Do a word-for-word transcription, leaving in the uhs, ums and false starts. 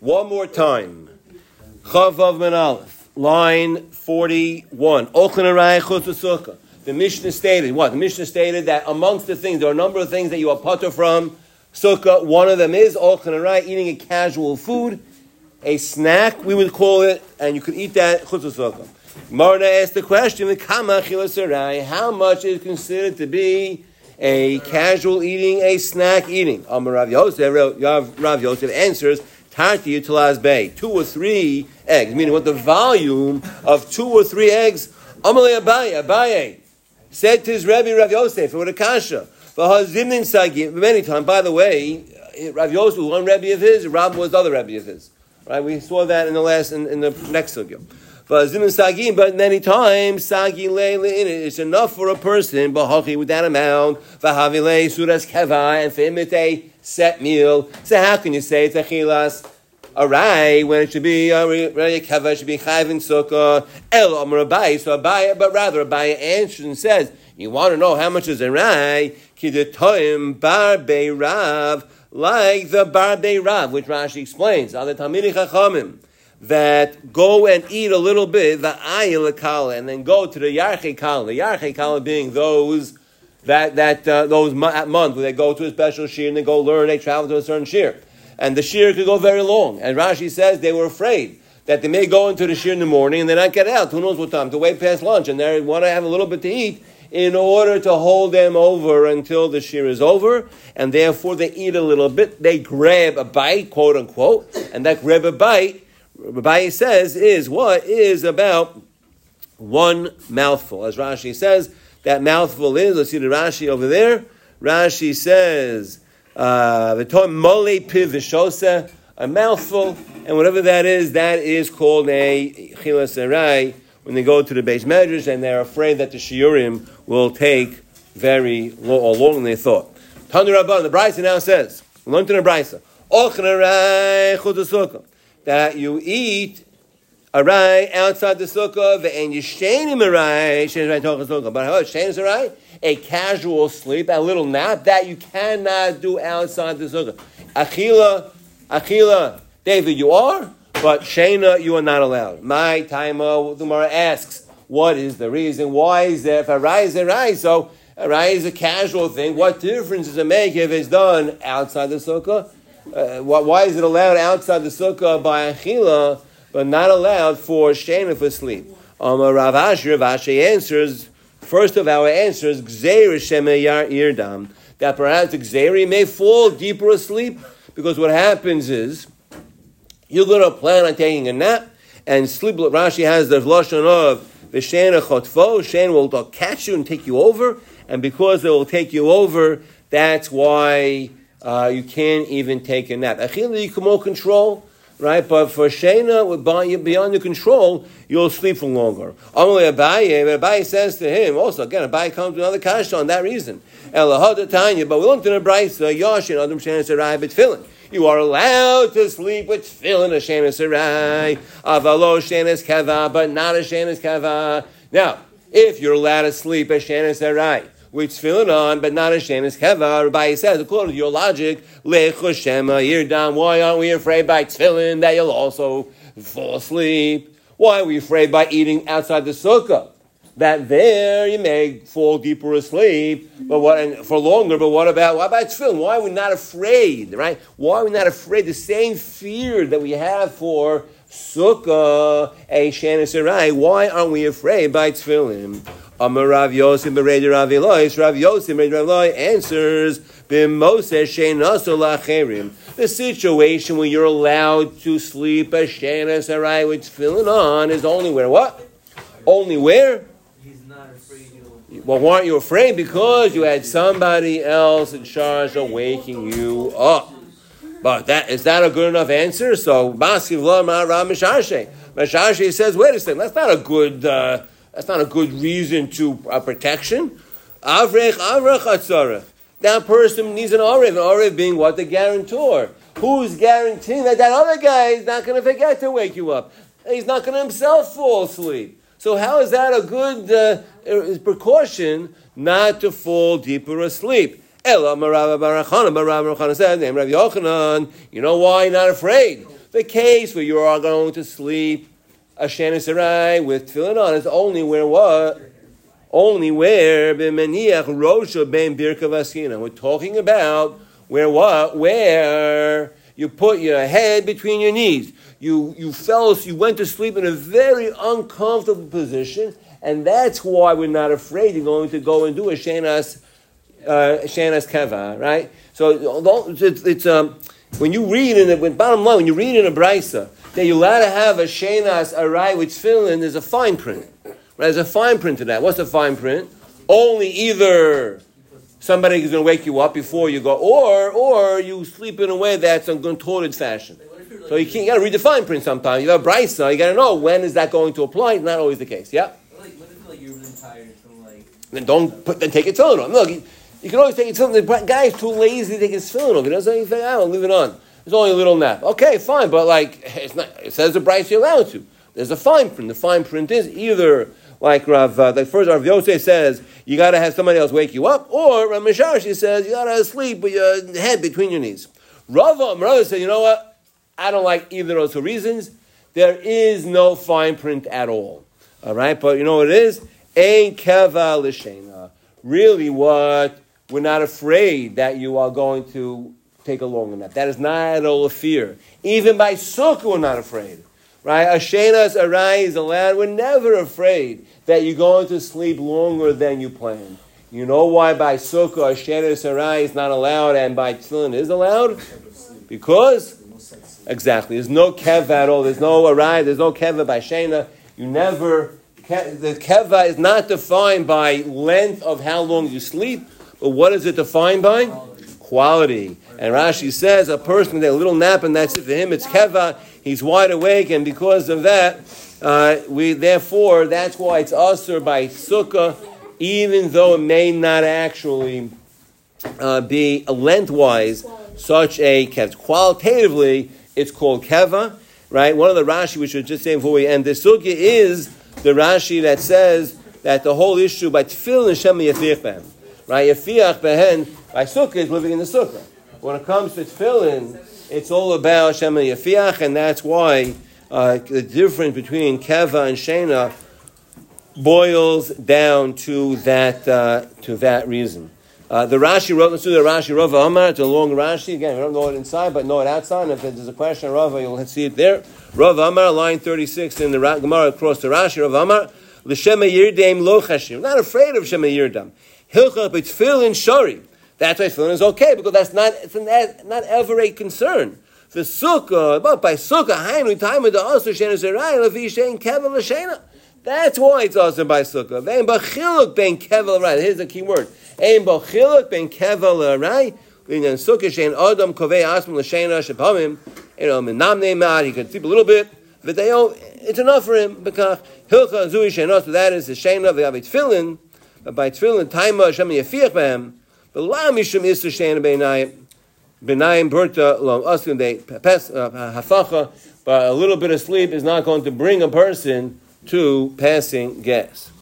One more time. Chavav Min Aleph, line forty-one. Ochin Arai Chutz Sukkah. The Mishnah stated what? The Mishnah stated that amongst the things, there are a number of things that you are potter from Sukkah. One of them is Ochin Arai, eating a casual food, a snack, we would call it, and you could eat that Chutz Sukkah. Marna asked the question, how much is considered to be a casual eating, a snack eating? Amar Rav Yosef, Rav Yosef answers, Tarti Utalaz Bay, two or three eggs, meaning what the volume of two or three eggs. Amalei Abaye, Abaye said to his Rebbe Rav Yosef, for the kasha, many times, by the way, Rav Yosef was one Rebbe of his, Rav was the other Rebbe of his. Right? We saw that in the last, in, in the next sugya. But many times, sagi leile in it. It's enough for a person, bahachi with that amount, vahavile suras keva, and for him it's a set meal. So how can you say it's a chilas arai when it should be a keva, it should be chayv in sukkah, el amar abai, so abai, but rather abai answers and says, you want to know how much is arai? Kidetoim bar beirav, like the bar beirav, which Rashi explains, on the Talmidei Chachamim, that go and eat a little bit, the ayil kala, and then go to the yarchei kala. The yarchei kala being those that that uh, those mo- month where they go to a special shir and they go learn, they travel to a certain shir, and the shir could go very long. And Rashi says they were afraid that they may go into the shir in the morning and they not get out. Who knows what time to wait past lunch, and they want to have a little bit to eat in order to hold them over until the shir is over, and therefore they eat a little bit. They grab a bite, quote unquote, and that grab a bite, Rabbi says, is what is about one mouthful. As Rashi says, that mouthful is, let's see the Rashi over there. Rashi says, uh, a mouthful, and whatever that is, that is called a chilas arai when they go to the Beis Medrash, and they're afraid that the shiurim will take very long, or longer than they thought. Tanu Rabban, the Brisa now says, learn to the Brisa, ochin arai chutz sukkah, that you eat arai outside the sukkah, and yishainim arai, shein arai tochas sukkah. But how shein is arai? A casual sleep, a little nap, that you cannot do outside the sukkah. Achila, achila, David, you are, but sheina, you are not allowed. My taima, the Gemara asks, what is the reason? Why is there, if arai is arai, so arai is a casual thing, what difference does it make if it's done outside the sukkah? Uh, why is it allowed outside the sukkah by achila, but not allowed for sheina, for sleep? Um, Rav Ashi, Rav Ashi answers, first of our answers, gzeir shemei yirdam, that perhaps the gzeiri may fall deeper asleep, because what happens is, you're going to plan on taking a nap, and sleep, Rashi has the lashon of, the sheina chotfo, sheina will catch you and take you over, and because it will take you over, that's why Uh, you can't even take a nap. Achila, you can more control, right? But for Shena, beyond your control, you'll sleep for longer. Amalei Abaye, but Abaye says to him, also, again, Abaye comes with another kasha on that reason. Elahad Tanya, but we learned in the Brisa, Yashin, Adam Shena Sarai, but tefillin. You are allowed to sleep with tefillin, a Shena Sarai, Avalo Shena Kava, but not a Shena Kava. Now, if you're allowed to sleep a Shena Sarai, with tefillin on, but not a shenis keva, Rabbi says, according to your logic, lechu shema yirdam, why aren't we afraid by tefillin that you'll also fall asleep? Why are we afraid by eating outside the sukkah? That there you may fall deeper asleep, but what and for longer, but what about what about tefillin? Why are we not afraid, right? Why are we not afraid? The same fear that we have for sukkah, a shenis arai, why aren't we afraid by tefillin? Amar Rav Yosef Bereder Rav Elois, Rav Yosef Bereder Rav Elois answers, B'moseh she'naso lacherim, the situation where you're allowed to sleep a shenas arai with tefillin on is only where what? Only where? He's not afraid you'll... Well, why aren't you afraid? Because you had somebody else in charge of waking you up. But that is that a good enough answer? So Maskiv Lo Ma Rav Misharshe. Misharshe says, wait a second, that's not a good... Uh, That's not a good reason to uh, protection. Avrech, avrech atzarech. That person needs an arev, an arev being what? The guarantor. Who's guaranteeing that that other guy is not going to forget to wake you up? He's not going to himself fall asleep. So how is that a good uh, precaution not to fall deeper asleep? Ela Marav Barachana, Marav Barachana said, Rav Yochanan, you know why you're not afraid? The case where you are going to sleep a Shana Sarai with tefillin on is only where what? Only where b'meniach rosha ben birka vaskina. We're talking about where what? Where you put your head between your knees. You you fell, you went to sleep in a very uncomfortable position, and that's why we're not afraid you're going to go and do a shenas uh, shenas kava, right? So it's, it's um when you read in the bottom line, when you read in a brisa that you're allowed to have a shenas arai with tefillin, there's a fine print. Right? There's a fine print to that. What's the fine print? Only either somebody is going to wake you up before you go, or or you sleep in a way that's in contorted fashion. So you can't. You got to read the fine print sometimes. You have a brisa. You got to know when is that going to apply. It's not always the case. Yeah. What if like you're really tired from like? Then don't put. Then take it tefillin off. Look, you, you can always take it tefillin. The guy is too lazy to take his tefillin off. He doesn't anything. I don't leave it on. It's only a little nap. Okay, fine, but like it's not. It says the brisa you're allowed to. There's a fine print. The fine print is either like Rav. Uh, the first Rav Yosef says you got to have somebody else wake you up, or Rav Misharshi says you got to sleep with your head between your knees. Rava Rava said, you know what? I don't like either of those two reasons. There is no fine print at all. All right, but you know what it is? Ein keva l'shena. Really, what we're not afraid that you are going to take a long nap. That is not at all a fear. Even by sukkah, we're not afraid. Right? A shenas arai is allowed. We're never afraid that you're going to sleep longer than you planned. You know why by sukkah a shenas arai is not allowed and by tefillin is allowed? Because exactly, there's no keva at all. There's no arai. There's no keva by shena. You never. The keva is not defined by length of how long you sleep, but what is it defined by? Quality. And Rashi says a person with a little nap and that's it for him. It's keva. He's wide awake, and because of that, uh, we therefore that's why it's usher by sukkah, even though it may not actually uh, be lengthwise such a keva. Qualitatively, it's called keva, right? One of the Rashi we should just say before we end this sukkah is the Rashi that says that the whole issue by tefillin Shem yafiach behen, right? Yafiach behen by sukkah is living in the sukkah. When it comes to tefillin, it's all about Shem yafiach, and that's why uh, the difference between keva and shena boils down to that uh, to that reason. Uh, the Rashi wrote, let's do the Rashi Rava Amar. It's a long Rashi. Again, we don't know it inside, but know it outside. And if there's a question on Rava, you'll see it there. Rava Amar, line thirty-six in the Gemara across the Rashi. Rava Amar, l'shema yirdaim lo chashim. Not afraid of shema yirdam. Hilcha b'tfilin shari. That's why tefillin is okay, because that's not it's not, not ever a concern. The sukkah, but by sukkah, hainu time of the asur shena zerai levi shein keva l'shena. That's why it's also by sukkah. Vein b'chiluk ben keva l'rai. Here's the key word. Ein b'chiluk ben keva l'rai. V'inyan sukkah shein adam kovei asm l'shena shepamim. You know, minamnei mad. He could sleep a little bit. But they all, it's enough for him because hilcha zui shenos. That is the shena v'yav tefillin. But by tefillin, taima Hashem yafiach b'hem. But la mishum is the shena b'nayim. B'nayim burta lo askim de pes hafacha. But a little bit of sleep is not going to bring a person to passing gas.